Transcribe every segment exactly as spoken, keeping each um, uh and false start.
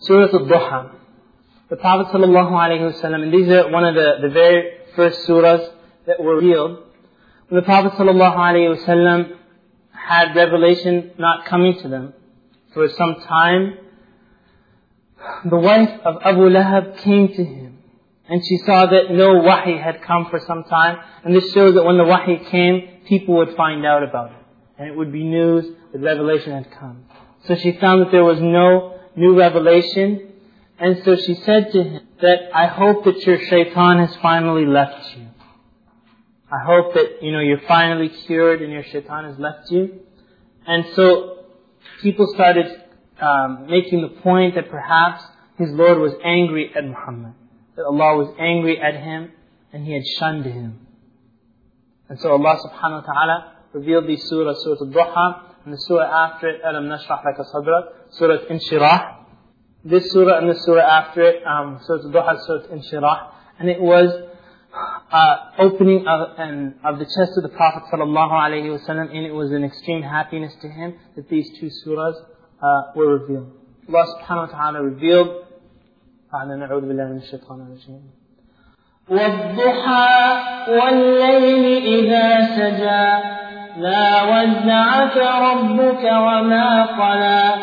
Surah Al-Duha. The Prophet ﷺ, and these are one of the, the very first surahs that were revealed. When the Prophet ﷺ had revelation not coming to them for some time, the wife of Abu Lahab came to him, and she saw that no wahi had come for some time, and this shows that when the wahi came, people would find out about it, and it would be news that revelation had come. So she found that there was no new revelation, and so she said to him that, I hope that your shaitan has finally left you. I hope that, you know, you're finally cured and your shaitan has left you. And so people started um, making the point that perhaps his Lord was angry at Muhammad, that Allah was angry at him and He had shunned him. And so Allah subhanahu wa ta'ala revealed these surahs, Surah Al-Duha, and the surah after it, Alam Nashrah Laka Sadrak, Surah Inshirah. This surah and the surah after it, um, Surah Al-Duha, Surah Inshirah, and it was uh, opening of, and, of the chest of the Prophet sallallahu alaihi wasallam, and it was an extreme happiness to him that these two surahs uh, were revealed. Allah subhanahu wa ta'ala revealed, نعوذ بالله من الشيطان الرجيم. والضحى والليل إذا سجى ما ودعك ربك وما قلى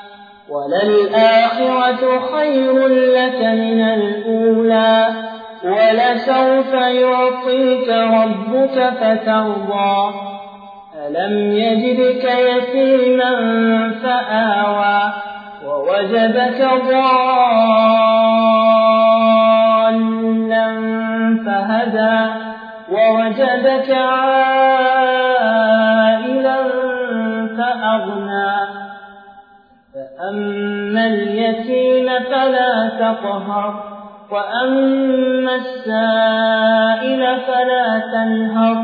وللآخرة خير لك من الأولى ولسوف يعطيك ربك فترضى ألم يجدك يتيما فآوى ووجدك ضالا فهدى ووجدك عائلا فأغنى فأما اليتيم فلا تقهر وأما السائل فلا تنهر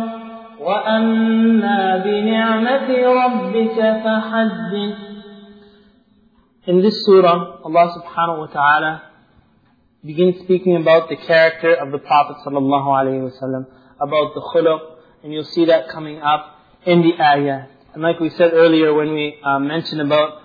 وأما بنعمة ربك فحدث. In this surah, Allah subhanahu wa ta'ala begins speaking about the character of the Prophet sallallahu alaihi wasallam, about the khuluq, and you'll see that coming up in the ayah. And like we said earlier when we uh, mentioned about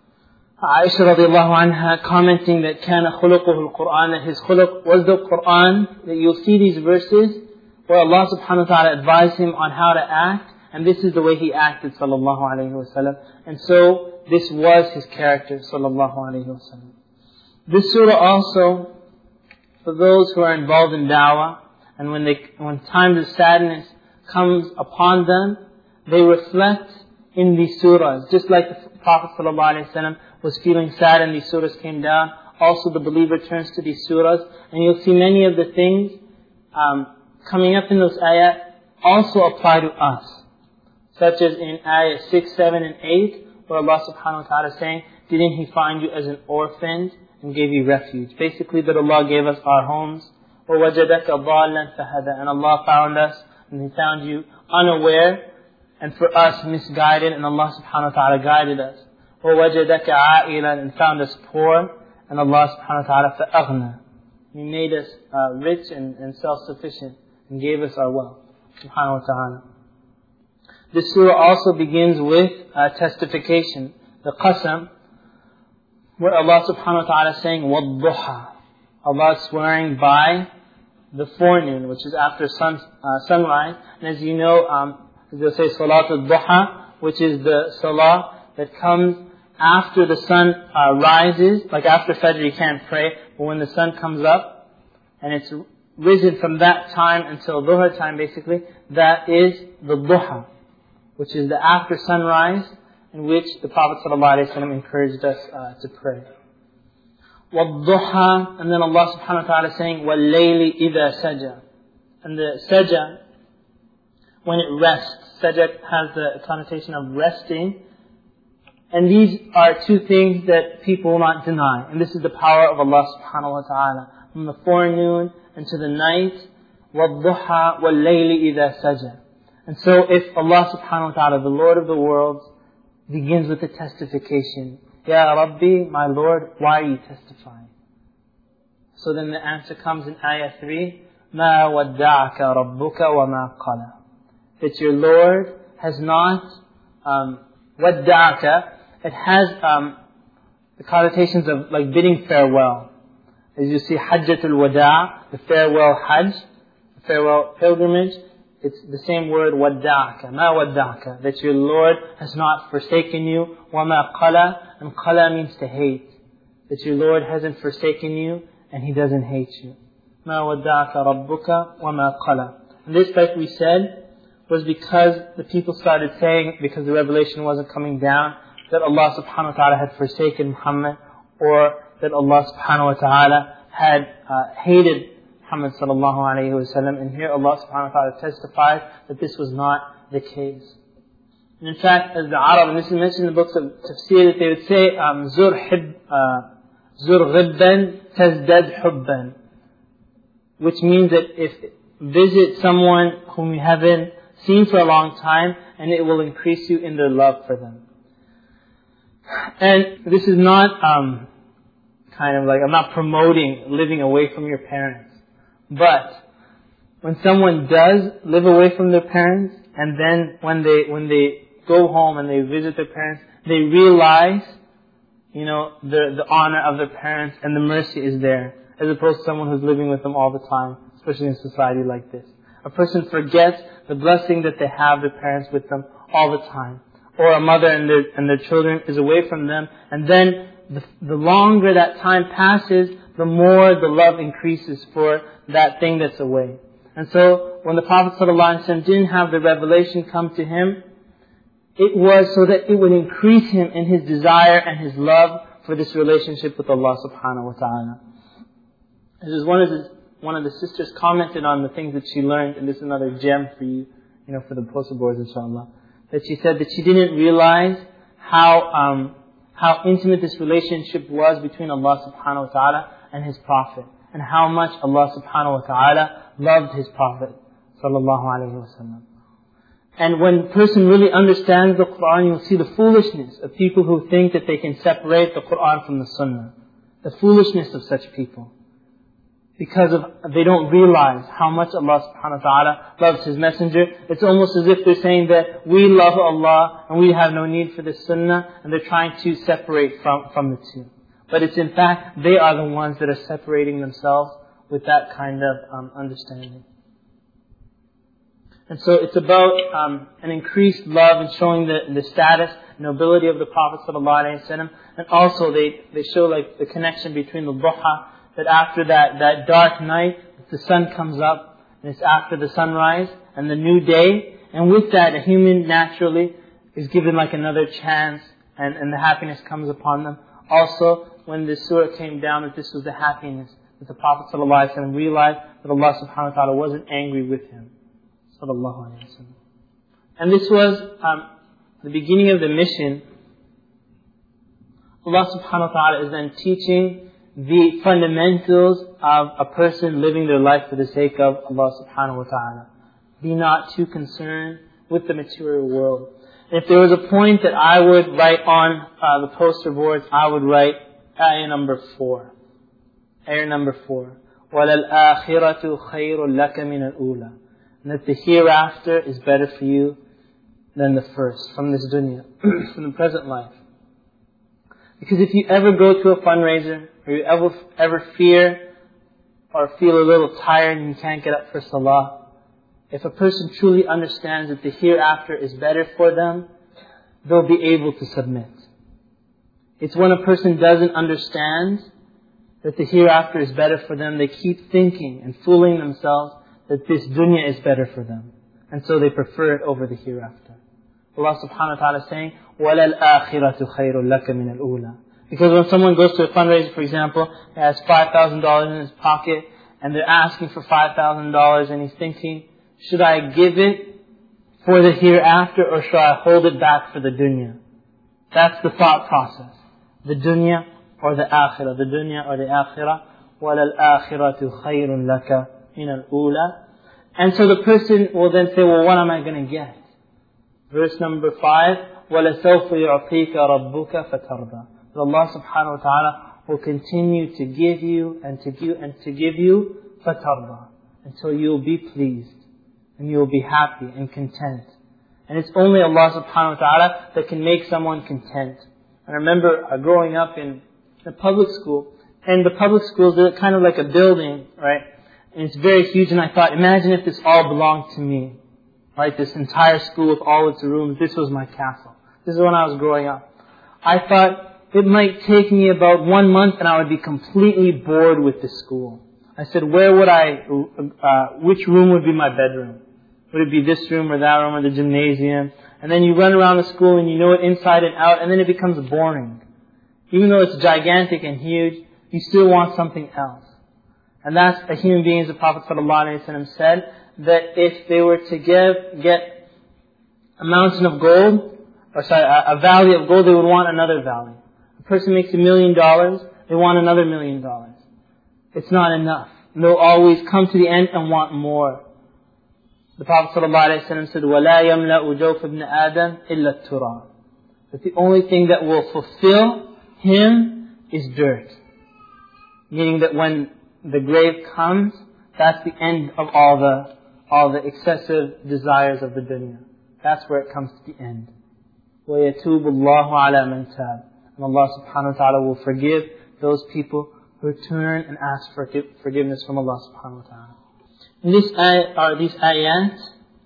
Aisha radiallahu anha commenting that kana khuluquhu al-Qur'an, that his khuluq was the Qur'an, that you'll see these verses where Allah subhanahu wa ta'ala advised him on how to act, and this is the way he acted sallallahu alaihi wasallam. And so this was his character sallallahu alaihi wasallam. This surah also, for those who are involved in da'wah, and when they when times of sadness comes upon them, they reflect in these surahs. Just like the Prophet sallallahu alaihi wasallam was feeling sad and these surahs came down, also the believer turns to these surahs, and you'll see many of the things um, coming up in those ayat also apply to us. Such as in ayah six, seven and eight, where Allah subhanahu wa ta'ala is saying, didn't He find you as an orphan and gave you refuge? Basically that Allah gave us our homes. وَوَجَدَكَ ضَالًا فَهَدَى, and Allah found us and He found you unaware, and for us misguided, and Allah subhanahu wa ta'ala guided us. وَوَجَدَكَ عَائِلًا, and found us poor, and Allah subhanahu wa ta'ala فَأَغْنَى, He made us uh, rich and, and self-sufficient and gave us our wealth subhanahu wa ta'ala. This surah also begins with uh, testification, the qasam, where Allah subhanahu wa ta'ala is saying, وَالضُّحَى, Allah is swearing by the forenoon, which is after sun, uh, sunrise. And as you know, um, they'll say Salat al-Duha, which is the salah that comes after the sun uh, rises. Like after Fajr you can't pray, but when the sun comes up, and it's risen from that time until Dhuhr time basically, that is the Duha, which is the after sunrise, in which the Prophet ﷺ encouraged us uh, to pray. وَالضُّحَى, and then Allah subhanahu wa ta'ala is saying, وَاللَّيْلِ إِذَا سَجَى. And the saja, when it rests, saja has the connotation of resting. And these are two things that people will not deny. And this is the power of Allah subhanahu wa ta'ala. From the forenoon and to the night, وَالضُّحَى وَاللَّيْلِ إِذَا سَجَى. And so if Allah subhanahu wa ta'ala, the Lord of the worlds, begins with a testification, Ya Rabbi, my Lord, why are you testifying? So then the answer comes in ayah three, مَا وَدَّعَكَ رَبُّكَ وَمَا قَلَى. That your Lord has not, um, وَدَّعَكَ, it has um, the connotations of like bidding farewell. As you see Hajjatul Wada, the farewell Hajj, the farewell pilgrimage, it's the same word wadda'aka, ma wadda'aka, that your Lord has not forsaken you, wa ma qala, and qala means to hate. That your Lord hasn't forsaken you and He doesn't hate you. Ma wadda'aka rabbuka wa ma qala. And this, like we said, was because the people started saying, because the revelation wasn't coming down, that Allah subhanahu wa ta'ala had forsaken Muhammad, or that Allah subhanahu wa ta'ala had uh, hated Muhammad sallallahu alayhi wa sallam. And here Allah subhanahu wa ta'ala testifies that this was not the case. And in fact, as the Arab, and this is mentioned in the books of tafsir, that they would say, um, Zur hib, uh, Zur ghibban tazdad hubban, which means that if visit someone whom you haven't seen for a long time, and it will increase you in their love for them. And this is not um, kind of like, I'm not promoting living away from your parents. But when someone does live away from their parents, and then when they when they go home and they visit their parents, they realize, you know, the the honor of their parents and the mercy is there, as opposed to someone who's living with them all the time, especially in a society like this. A person forgets the blessing that they have their parents with them all the time. Or a mother and their and their children is away from them, and then the, the longer that time passes, the more the love increases for that thing that's away. And so, when the Prophet ﷺ didn't have the revelation come to him, it was so that it would increase him in his desire and his love for this relationship with Allah subhanahu wa ta'ala. This is one of the one of the sisters commented on the things that she learned, and this is another gem for you, you know, for the poster boards, inshallah. That she said that she didn't realize how um, how intimate this relationship was between Allah subhanahu wa ta'ala and His Prophet, and how much Allah subhanahu wa ta'ala loved His Prophet sallallahu alayhi wa sallam. And when a person really understands the Qur'an, you'll see the foolishness of people who think that they can separate the Qur'an from the Sunnah. The foolishness of such people. Because of they don't realize how much Allah subhanahu wa ta'ala loves His Messenger. It's almost as if they're saying that we love Allah and we have no need for the Sunnah, and they're trying to separate from, from the two. But it's in fact, they are the ones that are separating themselves with that kind of um, understanding. And so it's about um, an increased love and showing the, the status, nobility of the Prophet sallallahu alaihi wasallam. And also they, they show like the connection between the duha, that after that, that dark night, the sun comes up, and it's after the sunrise and the new day. And with that, a human naturally is given like another chance, and, and the happiness comes upon them. Also, when this surah came down, that this was the happiness, that the Prophet ﷺ realized that Allah subhanahu wa ta'ala wasn't angry with him. Sallallahu alayhi wa sallam. And this was um, the beginning of the mission. Allah subhanahu wa ta'ala is then teaching the fundamentals of a person living their life for the sake of Allah subhanahu wa ta'ala. Be not too concerned with the material world. If there was a point that I would write on uh, the poster boards, I would write ayah number four. Ayah number four. وَلَلْآخِرَةُ خَيْرٌ لَكَ مِنَ الْأُولَى. And that the hereafter is better for you than the first, from this dunya, from the present life. Because if you ever go to a fundraiser, or you ever, ever fear or feel a little tired and you can't get up for salah, if a person truly understands that the hereafter is better for them, they'll be able to submit. It's when a person doesn't understand that the hereafter is better for them, they keep thinking and fooling themselves that this dunya is better for them. And so they prefer it over the hereafter. Allah subhanahu wa ta'ala is saying, وَلَلْآخِرَةُ خَيْرٌ لَكَ مِنَ الْأُولَى. Because when someone goes to a fundraiser, for example, he has five thousand dollars in his pocket, and they're asking for five thousand dollars, and he's thinking, should I give it for the hereafter, or should I hold it back for the dunya? That's the thought process. The dunya or the akhirah. The dunya or the akhirah. وَلَلْآخِرَةُ خَيْرٌ لَكَ مِنَ الْأُولَى. And so the person will then say, well, what am I going to get? Verse number five, وَلَسَوْفَ يُعْطِيكَ رَبُّكَ فَتَرْضَى. That Allah subhanahu wa ta'ala will continue to give you and to give and to give you fatarda, until you will be pleased and you will be happy and content. And it's only Allah subhanahu wa ta'ala that can make someone content. And I remember uh, growing up in the public school, and the public schools are kind of like a building, right? And it's very huge, and I thought, imagine if this all belonged to me. Right? This entire school with all its rooms, this was my castle. This is when I was growing up. I thought it might take me about one month and I would be completely bored with the school. I said, where would I, uh, which room would be my bedroom? Would it be this room or that room or the gymnasium? And then you run around the school and you know it inside and out, and then it becomes boring. Even though it's gigantic and huge, you still want something else. And that's a human being, as the Prophet ﷺ said, that if they were to give, get a mountain of gold, or sorry, a, a valley of gold, they would want another valley. A person makes a million dollars, they want another million dollars. It's not enough. They'll always come to the end and want more. The Prophet ﷺ said, وَلَا يَمْلَأُ جَوْفَ ابْنِ آدَمَ إِلَّا التُّرَابِ. That the only thing that will fulfill him is dirt. Meaning that when the grave comes, that's the end of all the all the excessive desires of the dunya. That's where it comes to the end. وَيَتُوبُ اللَّهُ عَلَى مَنْ تَابَ. And Allah subhanahu wa ta'ala will forgive those people who turn and ask for forgiveness from Allah subhanahu wa ta'ala. In this ayat, or these ayat,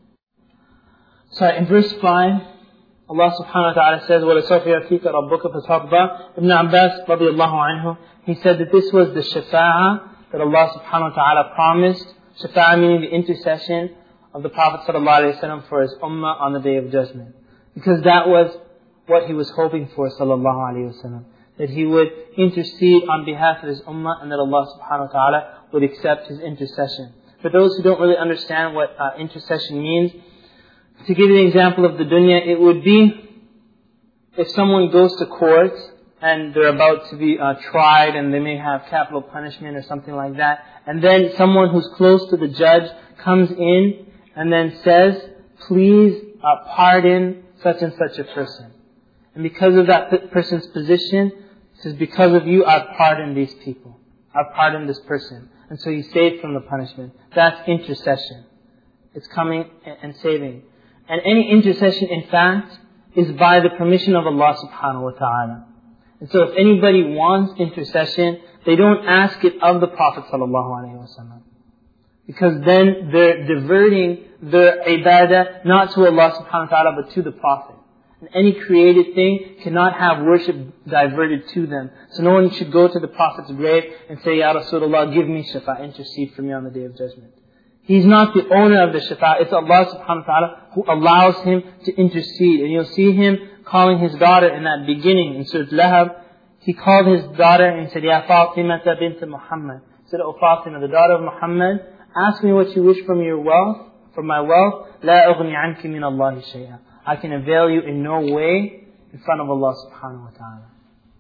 sorry, in verse five, Allah subhanahu wa ta'ala says, وَلَسَوْفَ يَأْتِيكَ رَبُّكَ فَتَرْضَى. Ibn Abbas radiallahu anhu, he said that this was the shafa'ah that Allah subhanahu wa ta'ala promised. Shafa'ah meaning the intercession of the Prophet sallallahu alaihi wasallam for his ummah on the Day of Judgment. Because that was what he was hoping for, sallallahu alaihi wasallam. That he would intercede on behalf of his ummah and that Allah subhanahu wa ta'ala would accept his intercession. For those who don't really understand what uh, intercession means, to give you an example of the dunya, it would be if someone goes to court and they're about to be uh, tried and they may have capital punishment or something like that. And then someone who's close to the judge comes in and then says, please uh, pardon such and such a person. And because of that person's position, it says, because of you, I've pardoned these people. I've pardoned this person. And so he's saved from the punishment. That's intercession. It's coming and saving. And any intercession, in fact, is by the permission of Allah subhanahu wa ta'ala. And so if anybody wants intercession, they don't ask it of the Prophet sallallahu alaihi wasallam. Because then they're diverting their ibadah not to Allah subhanahu wa ta'ala but to the Prophet. And any created thing cannot have worship diverted to them. So no one should go to the Prophet's grave and say, Ya Rasulullah, give me shafa, intercede for me on the Day of Judgment. He's not the owner of the shafa. It's Allah subhanahu wa ta'ala who allows him to intercede. And you'll see him calling his daughter in that beginning in Surah Lahab. He called his daughter and said, Ya Fatima bint Muhammad. He said, O Fatima, the daughter of Muhammad, ask me what you wish from your wealth, from my wealth. La ughni anki min Allahi shay'a. I can avail you in no way in front of Allah subhanahu wa ta'ala.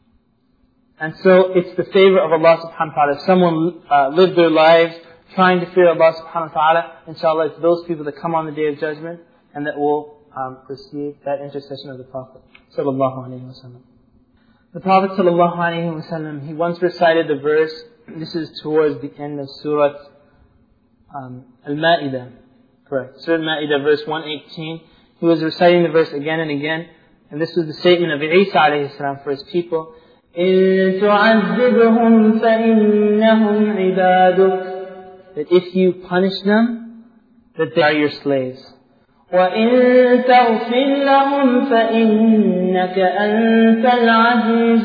And so it's the favor of Allah subhanahu wa ta'ala. If someone uh, lived their lives trying to fear Allah subhanahu wa ta'ala, inshallah, it's those people that come on the Day of Judgment and that will um, receive that intercession of the Prophet sallallahu alaihi wasallam. The Prophet sallallahu alaihi wasallam, he once recited the verse, this is towards the end of Surah um, Al-Ma'idah, correct, Surah Al-Ma'idah verse one eighteen. He was reciting the verse again and again, and this was the statement of Isa alayhi salam for his people. إِن تُعَذِّبْهُمْ فَإِنَّهُمْ عِبَادُكَ. That if you punish them, that they are your slaves. وَإِن تَغْفِرْ لَهُمْ فَإِنَّكَ أَنْتَ الْعَزِيزُ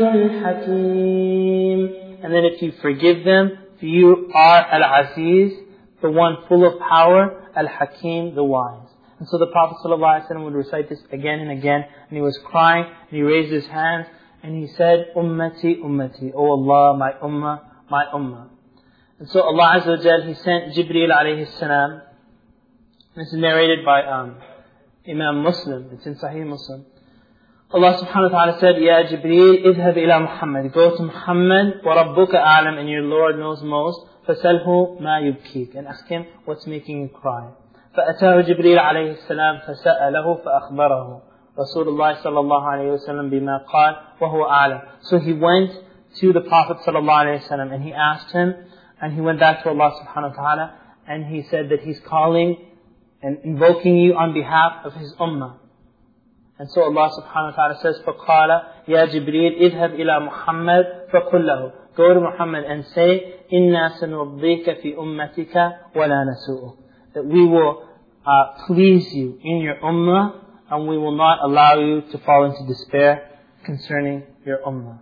الْحَكِيمُ. And then if you forgive them, for you are Al-Aziz, the one full of power, Al-Hakim, the wise. And so the Prophet ﷺ would recite this again and again, and he was crying, and he raised his hands, and he said, Ummati, Ummati, O Allah, my Ummah, my Ummah. And so Allah Azza wa Jal, He sent Jibreel alayhi salam. This is narrated by um, Imam Muslim, it's in Sahih Muslim. Allah subhanahu wa ta'ala said, Ya Jibreel, idhab ila Muhammad. Go to Muhammad, wa rabbuka a'lam, and your Lord knows most. فَسَلْهُ مَا يُبْكِيك. And ask him what's making you cry. فأتاه جبريل عليه السلام فسأله فأخبره رسول الله صلى الله عليه وسلم بما قال وهو أعلم. So he went to the Prophet صلى الله عليه وسلم and he asked him, and he went back to Allah subhanahu wa ta'ala, and he said that he's calling and invoking you on behalf of his ummah. And so Allah subhanahu wa ta'ala says, فَقَالَ يَا جِبْرِيلِ اذْهَبْ إِلَى مُحَمَّدٍ فَقُلْ لَهُ. Go to Muhammad and say, إِنَّا سَنُرْضِيكَ فِي أُمَّتِكَ وَلَا نَسُوءُ. That we will uh, please you in your ummah, and we will not allow you to fall into despair concerning your ummah.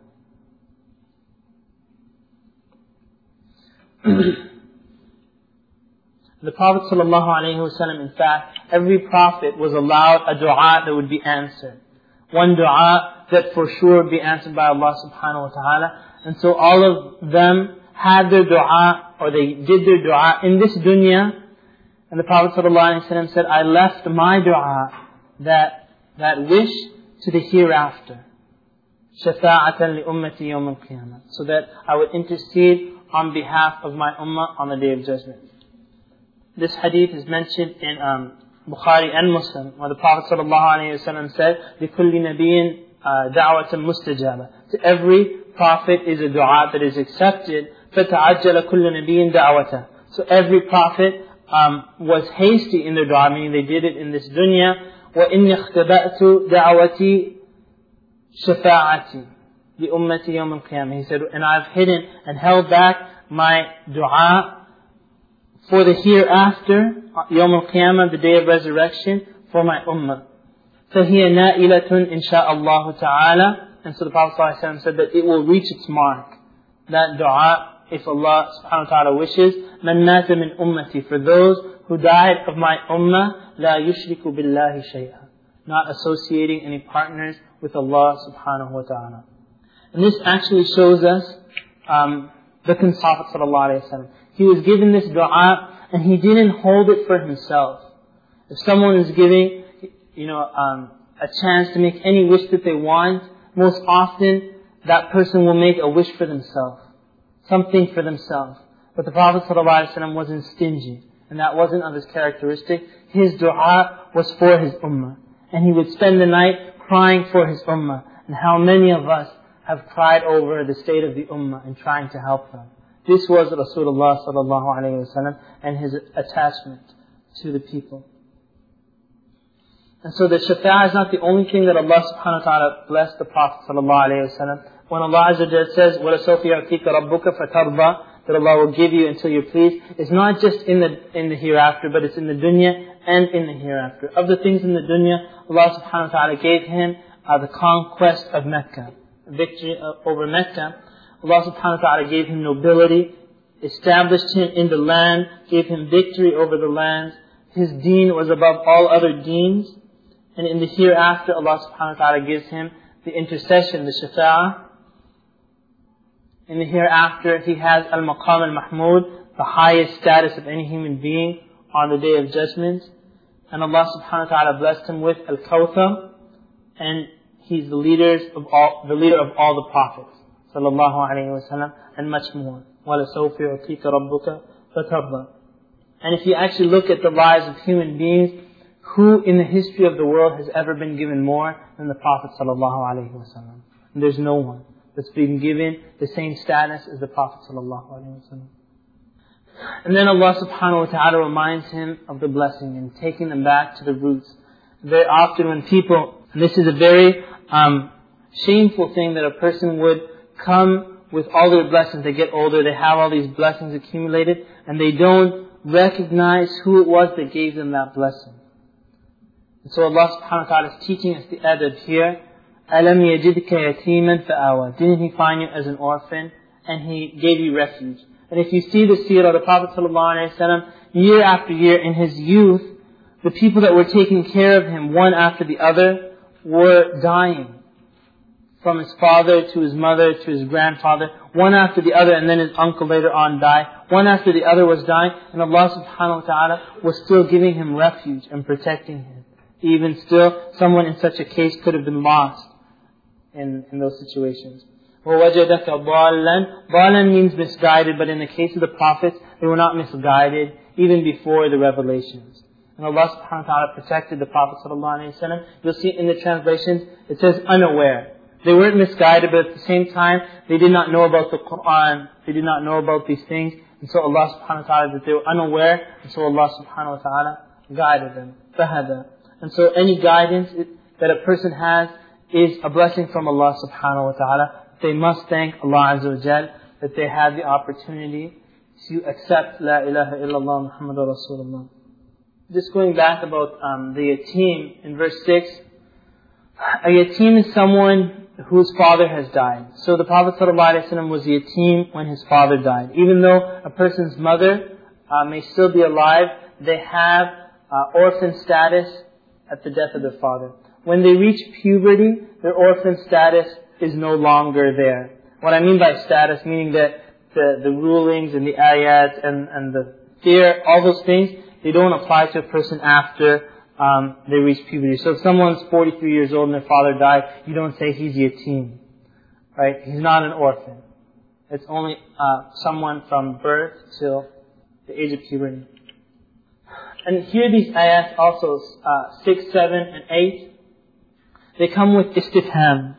The Prophet ﷺ, in fact, every prophet was allowed a dua that would be answered. One dua that for sure would be answered by Allah subhanahu wa ta'ala. And so all of them had their dua, or they did their dua in this dunya. And the Prophet ﷺ said, I left my dua, that, that wish, to the hereafter. شَفَاعَةً لِأُمَّتِي يَوْمَ الْقِيَامَةِ. So that I would intercede on behalf of my ummah on the Day of Judgment. This hadith is mentioned in um, Bukhari and Muslim, where the Prophet ﷺ said, لِكُلِّ نَبِيٍّ دَعْوَةً مُسْتَجَابَةً. To every prophet is a dua that is accepted. فَتَعَجَّلَ كُلُّ نَبِيٍّ دَعْوَةً. So every prophet um, was hasty in their dua, meaning they did it in this dunya. وَإِنِّي اخْتَبَأْتُ دَعْوَتِي شَفَاعَتِي لِأُمَّتِي يَوْمَ الْقِيَامَةِ. He said, and I've hidden and held back my dua for the hereafter, Yawm al-Qiyamah, the day of resurrection, for my ummah. فَهِيَ نَائِلَةٌ إِنْ شَاءَ اللَّهُ تَعَالَى. And so the Prophet ﷺ said that it will reach its mark. That dua, if Allah subhanahu wa ta'ala wishes, مَنْ مَاتَ مِنْ أُمَّتِي. For those who died of my ummah, لَا يُشْرِكُ بِاللَّهِ شَيْئًا. Not associating any partners with Allah subhanahu wa ta'ala. And this actually shows us um, the Prophet sallallahu alayhi wa sallam. He was given this dua and he didn't hold it for himself. If someone is giving, you know, um, a chance to make any wish that they want, most often that person will make a wish for themselves. Something for themselves. But the Prophet ﷺ wasn't stingy. And that wasn't of his characteristic. His dua was for his ummah. And he would spend the night crying for his ummah. And how many of us have cried over the state of the ummah and trying to help them. This was Rasulullah sallallahu alayhi wa sallam and his attachment to the people. And so the shafa'ah is not the only thing that Allah subhanahu wa ta'ala blessed the Prophet sallallahu alayhi wa sallam. When Allah Azza wa Jalla says, وَلَسَوْفِ يَعْتِيكَ رَبُّكَ فَتَرْضَى, that Allah will give you until you're pleased, it's not just in the in the hereafter, but it's in the dunya and in the hereafter. Of the things in the dunya, Allah subhanahu wa ta'ala gave him uh, the conquest of Mecca, victory uh, over Mecca. Allah subhanahu wa ta'ala gave him nobility, established him in the land, gave him victory over the lands. His deen was above all other deens. And in the hereafter, Allah subhanahu wa ta'ala gives him the intercession, the shafa'ah. In the hereafter, he has al-maqam al-mahmud, the highest status of any human being on the Day of Judgment. And Allah subhanahu wa ta'ala blessed him with al-kawthar. And he's the leaders of all, the leader of all the prophets. Sallallahu alayhi wa sallam, and much more. وَلَسَوْفِ يُعْتِيكَ رَبُّكَ فَتَرْضَى. And if you actually look at the lives of human beings, who in the history of the world has ever been given more than the Prophet sallallahu alayhi wa sallam? And there's no one that's been given the same status as the Prophet sallallahu alayhi wa sallam. And then Allah subhanahu wa ta'ala reminds him of the blessing and taking them back to the roots. Very often when people, and this is a very um, shameful thing that a person would come with all their blessings. They get older, they have all these blessings accumulated, and they don't recognize who it was that gave them that blessing. And so Allah subhanahu wa ta'ala is teaching us the adab here. أَلَمْ يَجِدْكَ يَتِيمًا فَآوَى. Didn't He find you as an orphan and He gave you refuge? And if you see the seerah of the Prophet sallallahu alaihi wasallam, year after year in his youth, the people that were taking care of him one after the other were dying. From his father to his mother to his grandfather, one after the other, and then his uncle later on died. One after the other was dying, and Allah subhanahu wa ta'ala was still giving him refuge and protecting him. Even still, someone in such a case could have been lost in, in those situations. وَوَجَدَكَ ضَالًّا. ضَالًّا means misguided, but in the case of the prophets, they were not misguided even before the revelations. And Allah subhanahu wa ta'ala protected the Prophet sallallahu alayhi wa sallam. You'll see in the translations, it says unaware. They weren't misguided, but at the same time, they did not know about the Qur'an. They did not know about these things. And so Allah subhanahu wa ta'ala, that they were unaware. And so Allah subhanahu wa ta'ala guided them. فَهَدَى. And so any guidance, it, that a person has is a blessing from Allah subhanahu wa ta'ala. They must thank Allah Azza wa Jal that they had the opportunity to accept La ilaha illallah Muhammadur Rasulullah. Just going back about um, the yatim in verse six. A yatim is someone whose father has died. So the Prophet ﷺ was a yatim when his father died. Even though a person's mother uh, may still be alive, they have uh, orphan status at the death of their father. When they reach puberty, their orphan status is no longer there. What I mean by status, meaning that the, the rulings and the ayat and, and the fear, all those things, they don't apply to a person after um, they reach puberty. So if someone's forty-three years old and their father died, you don't say he's yatim. Right? He's not an orphan. It's only uh, someone from birth till the age of puberty. And here these ayats also, uh, six, seven, and eight, they come with istifham.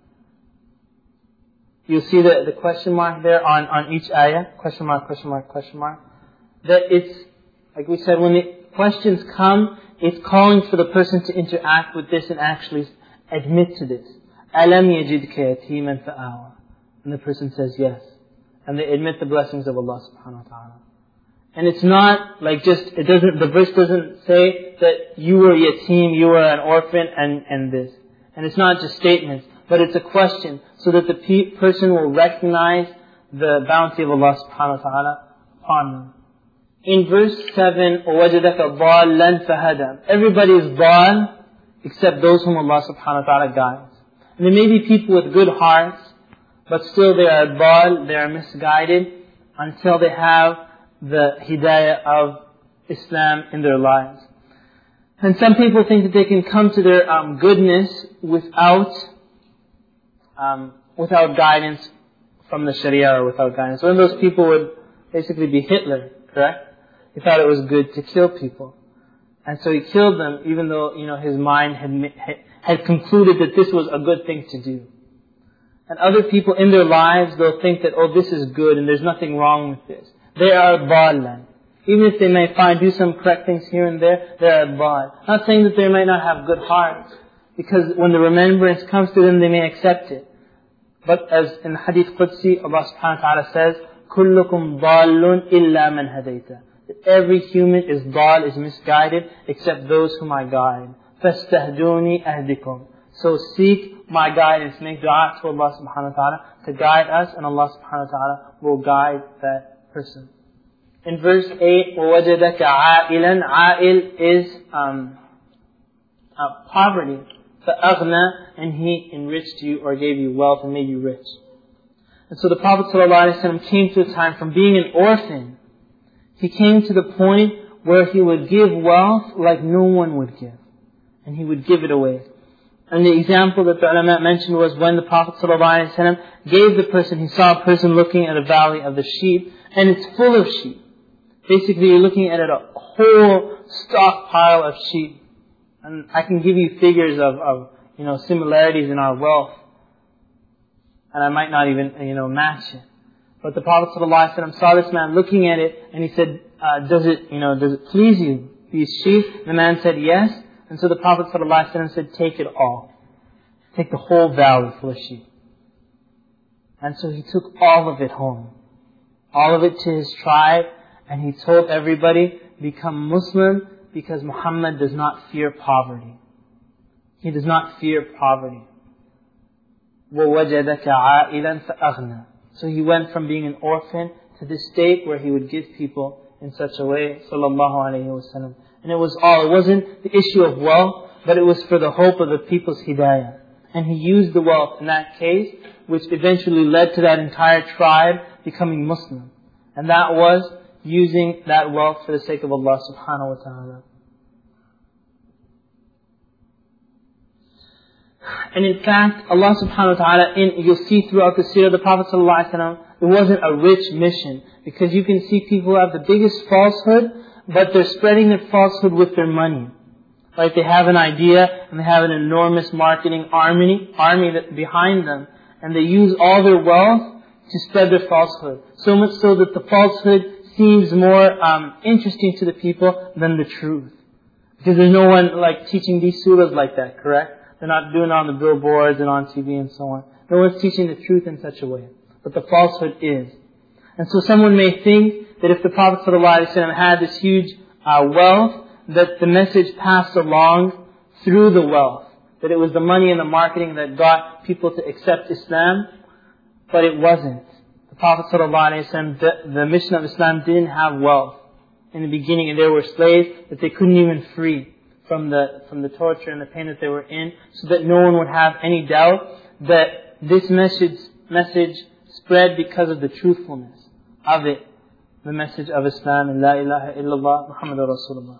You'll see the, the question mark there on, on each ayah. Question mark, question mark, question mark. That it's, like we said, when the questions come, it's calling for the person to interact with this and actually admit to this. أَلَمْ يَجِدْكَ يَتِيمًا فَآوَى. And the person says yes. And they admit the blessings of Allah subhanahu wa ta'ala. And it's not like just, it doesn't, the verse doesn't say that you were yatim, you were an orphan, and, and this. And it's not just statements, but it's a question, so that the pe- person will recognize the bounty of Allah subhanahu wa ta'ala upon them. In verse seven, وَوَجَدَكَ ضَالًّا فَهَدًى. Everybody is ضال, except those whom Allah subhanahu wa ta'ala guides. And there may be people with good hearts, but still they are ضال, they are misguided, until they have the hidayah of Islam in their lives. And some people think that they can come to their um, goodness without um, without guidance from the Sharia, or without guidance. One of those people would basically be Hitler, correct? He thought it was good to kill people. And so he killed them, even though, you know, his mind had had concluded that this was a good thing to do. And other people in their lives, they'll think that, oh, this is good and there's nothing wrong with this. They are ضالًا. Even if they may find, do some correct things here and there, they are ضال. Not saying that they might not have good hearts, because when the remembrance comes to them, they may accept it. But as in Hadith Qudsi, Allah subhanahu wa ta'ala says, كُلُّكُمْ ضَالٌ إِلَّا مَنْ هَدَيْتَ. Every human is ضال, is misguided, except those whom I guide. فَاسْتَهْدُونِي أَهْدِكُمْ. So seek my guidance, make dua to Allah subhanahu wa ta'ala to guide us, and Allah subhanahu wa ta'ala will guide that person. In verse eight, وَوَجَدَكَ عَائِلًا. A'il is um, uh, poverty. فَأَغْنَى, and He enriched you or gave you wealth and made you rich. And so the Prophet ﷺ came to a time from being an orphan. He came to the point where he would give wealth like no one would give. And he would give it away. And the example that the ulama mentioned was when the Prophet ﷺ gave the person, he saw a person looking at a valley of the sheep, and it's full of sheep. Basically, you're looking at a whole stockpile of sheep. And I can give you figures of, of, you know, similarities in our wealth. And I might not even, you know, match it. But the Prophet ﷺ saw this man looking at it, and he said, uh, does it, you know, does it please you, these sheep? The man said, yes. And so the Prophet ﷺ said, take it all. Take the whole valley full of sheep. And so he took all of it home. All of it to his tribe. And he told everybody, become Muslim, because Muhammad does not fear poverty. He does not fear poverty. وَوَجَدَكَ عَائِلًا فَأَغْنَى. So he went from being an orphan to this state where he would give people in such a way, sallallahu alayhi wa sallam. And it was all, it wasn't the issue of wealth, but it was for the hope of the people's hidayah. And he used the wealth in that case, which eventually led to that entire tribe becoming Muslim. And that was using that wealth for the sake of Allah subhanahu wa ta'ala. And in fact, Allah subhanahu wa ta'ala, in, you'll see throughout the seerah of the Prophet sallallahu alaihi wasallam, it wasn't a rich mission. Because you can see people who have the biggest falsehood, but they're spreading their falsehood with their money. Like they have an idea, and they have an enormous marketing army, army that behind them, and they use all their wealth to spread their falsehood. So much so that the falsehood seems more um, interesting to the people than the truth. Because there's no one like teaching these surahs like that, correct? They're not doing it on the billboards and on T V and so on. No one's teaching the truth in such a way. But the falsehood is. And so someone may think that if the Prophet ﷺ had this huge uh, wealth, that the message passed along through the wealth. That it was the money and the marketing that got people to accept Islam. But it wasn't. The Prophet ﷺ, the, the mission of Islam didn't have wealth in the beginning, and there were slaves that they couldn't even free from the from the torture and the pain that they were in, so that no one would have any doubt that this message message spread because of the truthfulness of it, the message of Islam and La ilaha illallah Muhammadur Rasulullah.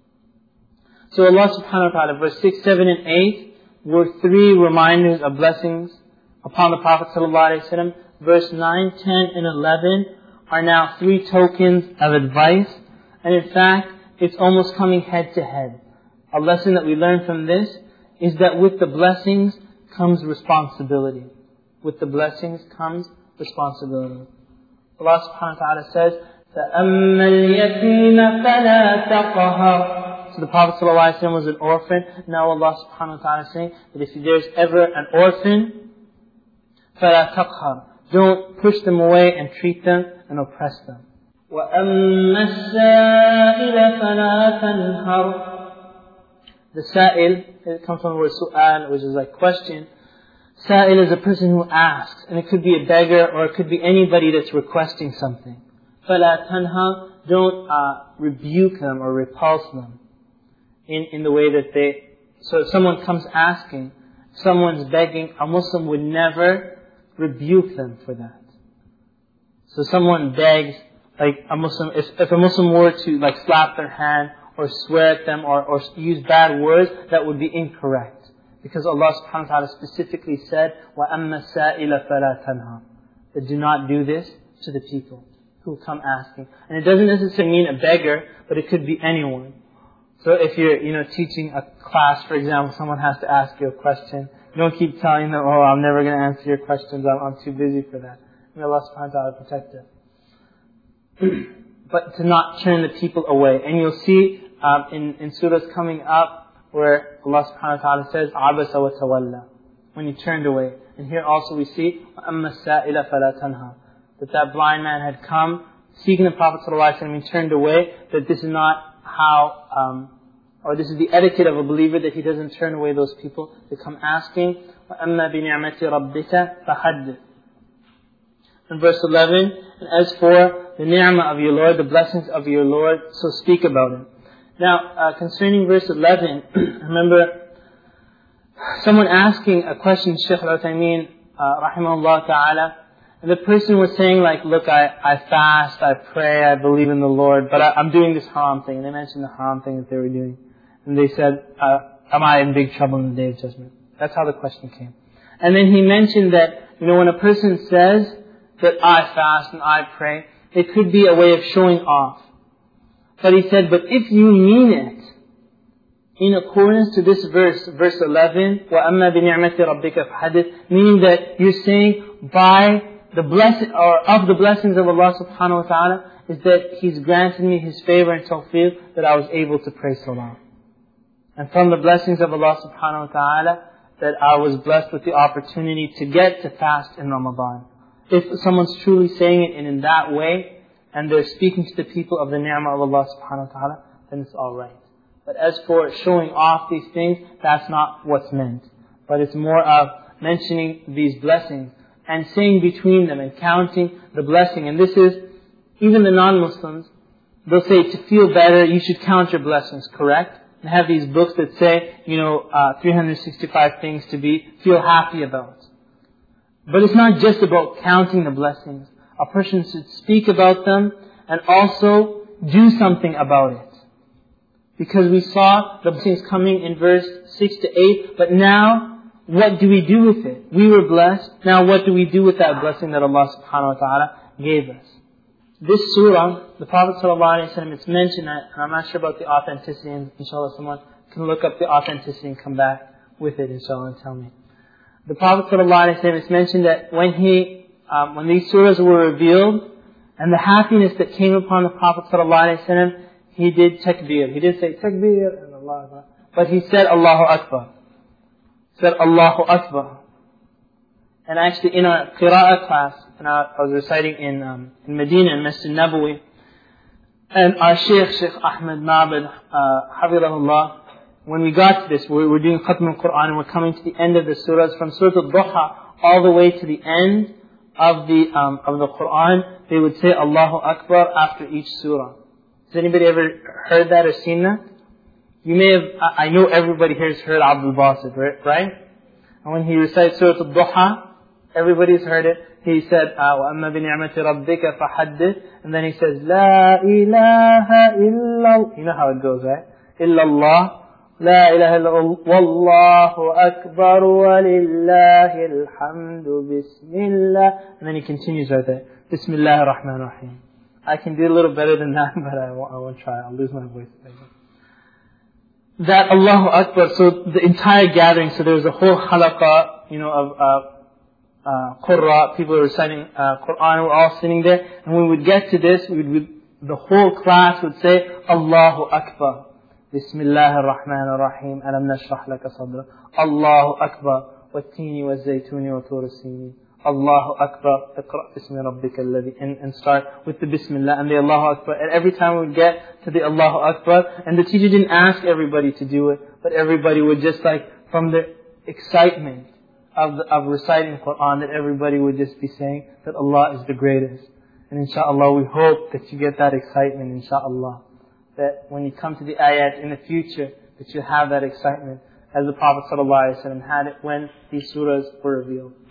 So Allah subhanahu wa ta'ala, verse six, seven and eight were three reminders of blessings upon the Prophet sallallahu alaihi wasallam. Verse nine, ten and eleven are now three tokens of advice. And in fact, it's almost coming head to head. A lesson that we learn from this is that with the blessings comes responsibility. With the blessings comes responsibility. Allah subhanahu wa ta'ala says, فَأَمَّا الْيَتِيمَ فَلَا تَقْهَرْ. So the Prophet ﷺ was an orphan. Now Allah subhanahu wa ta'ala is saying that if there's ever an orphan, فَلَا تَقْهَرْ. Don't push them away and treat them and oppress them. وَأَمَّا السَّائِلَ فَلَا تَنْهَرْ. The sa'il, it comes from the word su'al, which is like question. Sa'il is a person who asks, and it could be a beggar or it could be anybody that's requesting something. فَلَا تَنْهَرْ. Don't uh, rebuke them or repulse them in, in the way that they... So if someone comes asking, someone's begging, a Muslim would never rebuke them for that. So someone begs, like a Muslim, if, if a Muslim were to like slap their hand or swear at them or, or use bad words, that would be incorrect. Because Allah subhanahu wa ta'ala specifically said, وَأَمَّا السَّائِلَ فَلَا تَنْهَرْ. That do not do this to the people who come asking. And it doesn't necessarily mean a beggar, but it could be anyone. So if you're, you know, teaching a class, for example, someone has to ask you a question, don't keep telling them, oh, I'm never going to answer your questions, I'm, I'm too busy for that. May Allah subhanahu wa ta'ala protect it. But to not turn the people away. And you'll see um, in, in surahs coming up, where Allah subhanahu wa ta'ala says, عَبَسَ وَتَوَلَّى, when he turned away. And here also we see, أَمَّا السَّائِلَ فَلَا تَنْهَى, that that blind man had come, seeking the Prophet ﷺ, and he turned away, that this is not how, um, or this is the etiquette of a believer, that he doesn't turn away those people that come asking. وَأَمَّا بِنِعْمَةِ رَبِّكَ فَحَدِّثْ. In verse eleven, and as for the ni'mah of your Lord, the blessings of your Lord, so speak about it. Now, uh, concerning verse eleven, I remember someone asking a question, Shaykh Al-Uthaymeen, uh, rahimahullah ta'ala, and the person was saying like, look, I, I fast, I pray, I believe in the Lord, but I, I'm doing this haram thing. And they mentioned the haram thing that they were doing. And they said, uh, am I in big trouble in the Day of Judgment? That's how the question came. And then he mentioned that, you know, when a person says that I fast and I pray, it could be a way of showing off. But he said, but if you mean it in accordance to this verse, verse eleven, وَأَمَّا بِنِعْمَةِ رَبِّكَ فَحَدِّثْ, meaning that you're saying by the blessing, or of the blessings of Allah subhanahu wa ta'ala, is that He's granted me His favor and tawfiq that I was able to pray salah. And from the blessings of Allah subhanahu wa ta'ala, that I was blessed with the opportunity to get to fast in Ramadan. If someone's truly saying it in, in that way, and they're speaking to the people of the ni'mah of Allah subhanahu wa ta'ala, then it's alright. But as for showing off these things, that's not what's meant. But it's more of mentioning these blessings and saying between them and counting the blessing. And this is, even the non-Muslims, they'll say to feel better, you should count your blessings, correct? And have these books that say, you know, uh, three hundred sixty-five things to be, feel happy about. But it's not just about counting the blessings. A person should speak about them and also do something about it. Because we saw the blessings coming in verse six to eight, but now, what do we do with it? We were blessed, now what do we do with that blessing that Allah subhanahu wa ta'ala gave us? This surah, the Prophet ﷺ, it's mentioned, and I'm not sure about the authenticity, and inshallah someone can look up the authenticity and come back with it, inshallah, and tell me. The Prophet ﷺ, it's mentioned that when he, um, when these surahs were revealed, and the happiness that came upon the Prophet ﷺ, he did takbir. He did say takbir, and Allah Akbar, but he said Allahu Akbar. said Allahu Akbar. And actually in our qira'ah class, and I was reciting in, um, in Medina, in Masjid Nabawi, and our Shaykh, Shaykh Ahmed Ma'bad, uh, Hafidahullah, when we got to this, we're, we're doing Khatm al-Quran and we're coming to the end of the surahs, from Surah Al-Duha all the way to the end of the, um, of the Quran, they would say Allahu Akbar after each surah. Has anybody ever heard that or seen that? You may have, I know everybody here has heard Abdul Basit, right? And when he recites Surah Al-Duha, everybody's heard it. He said, وَأَمَّا بِنِعْمَةِ رَبِّكَ فَحَدِّثْ. And then he says, لَا إِلَهَ إِلَّا. You know how it goes, right? إِلَّا اللَّهِ. لا إله إلا الله والله أكبر ولله الحمد بسم الله. And then he continues right there. بسم الله الرحمن الرحيم. I can do a little better than that, but I won't, I won't try. I'll lose my voice. That Allahu Akbar, so the entire gathering, so there was a whole halaqah, you know, of uh, uh, qurra, people were reciting uh, Quran, we're all sitting there, and when we would get to this, we would, the whole class would say, Allahu Akbar. بسم الله الرحمن الرحيم ألم نشرح لك صدرك الله أكبر والتين والزيتون وطور السينين الله أكبر اقرأ باسم ربك الذي and, and start with the Bismillah and the Allahu Akbar. And every time we would get to the Allahu Akbar, and the teacher didn't ask everybody to do it, but everybody would just like, from the excitement of, the, of reciting Quran, that everybody would just be saying that Allah is the greatest. And inshaAllah we hope that you get that excitement, inshaAllah. That when you come to the ayat in the future, that you have that excitement as the Prophet ﷺ had it when these surahs were revealed.